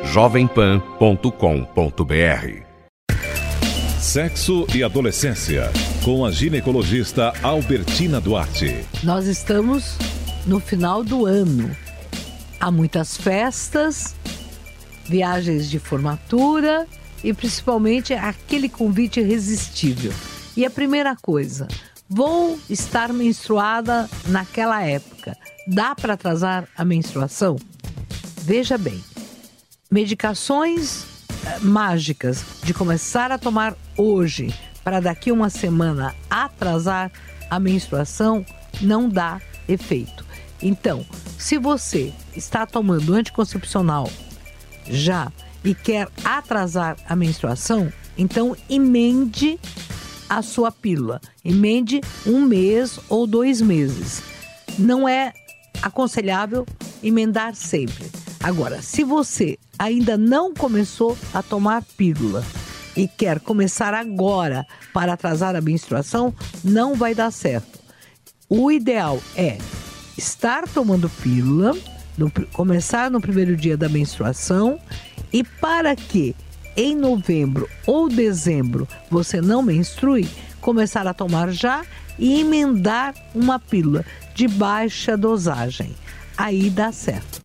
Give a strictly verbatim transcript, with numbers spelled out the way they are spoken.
jovem pan ponto com ponto br. Sexo e adolescência, com a ginecologista Albertina Duarte. Nós estamos no final do ano. Há muitas festas, viagens de formatura e principalmente aquele convite irresistível. E a primeira coisa, vou estar menstruada naquela época. Dá para atrasar a menstruação? Veja bem, medicações mágicas de começar a tomar hoje para daqui uma semana atrasar a menstruação não dá efeito. Então, se você está tomando anticoncepcional já e quer atrasar a menstruação, então emende a sua pílula. Emende um mês ou dois meses. Não é aconselhável emendar sempre. Agora, se você ainda não começou a tomar pílula e quer começar agora para atrasar a menstruação, não vai dar certo. O ideal é estar tomando pílula, no, começar no primeiro dia da menstruação, e para que em novembro ou dezembro você não menstrue, começar a tomar já e emendar uma pílula de baixa dosagem. Aí dá certo.